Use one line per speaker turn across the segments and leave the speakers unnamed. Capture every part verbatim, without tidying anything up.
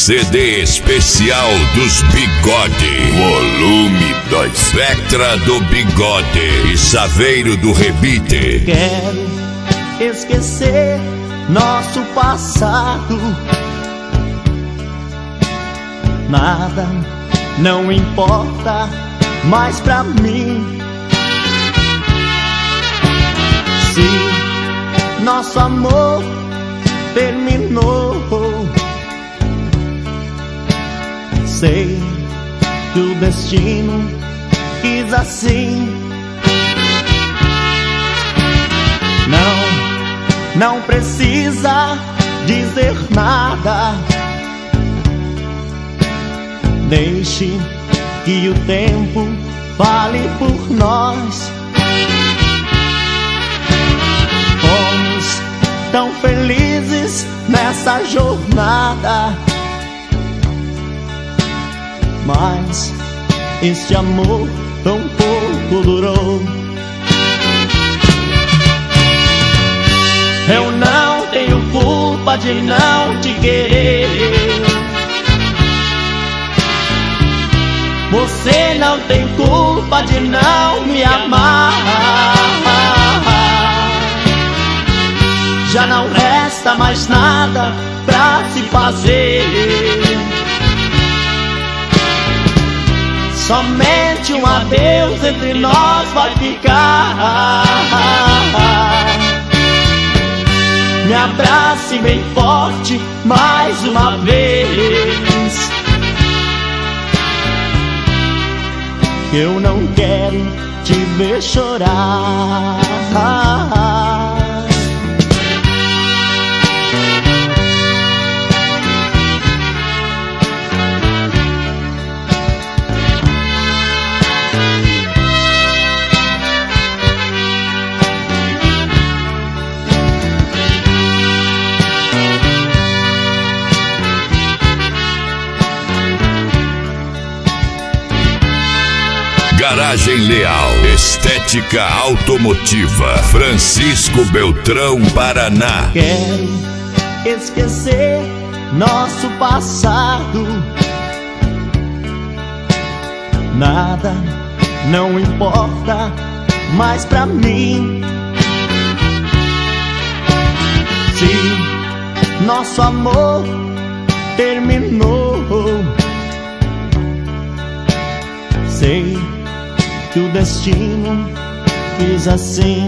C D especial dos Bigode, volume dois. Spectra do Bigode e Saveiro do Rebite.
Quero esquecer nosso passado. Nada não importa mais pra mim. Se nosso amor terminou, sei que o destino quis assim. Não, não precisa dizer nada. Deixe que o tempo fale por nós. Fomos tão felizes nessa jornada, mas este amor tão pouco durou. Eu não tenho culpa de não te querer. Você não tem culpa de não me amar. Já não resta mais nada pra se fazer. Somente um adeus entre nós vai ficar. Me abrace bem forte mais uma vez. Eu não quero te ver chorar.
Garagem Leal, estética automotiva, Francisco Beltrão, Paraná.
Quero esquecer nosso passado. Nada não importa mais pra mim. Se nosso amor terminou, sei que o destino quis assim.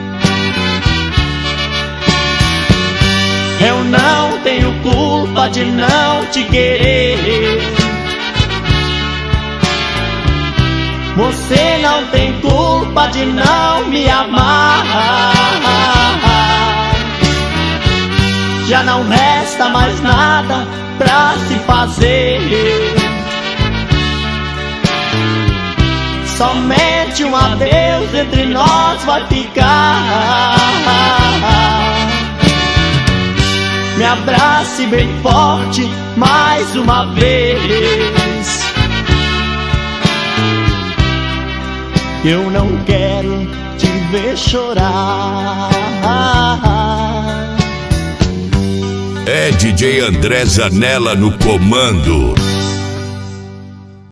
Eu não tenho culpa de não te querer. Você não tem culpa de não me amar. Já não resta mais nada pra se fazer. Somente um adeus entre nós vai ficar. Me abrace bem forte mais uma vez. Eu não quero te ver chorar.
É D J André Zanella no comando.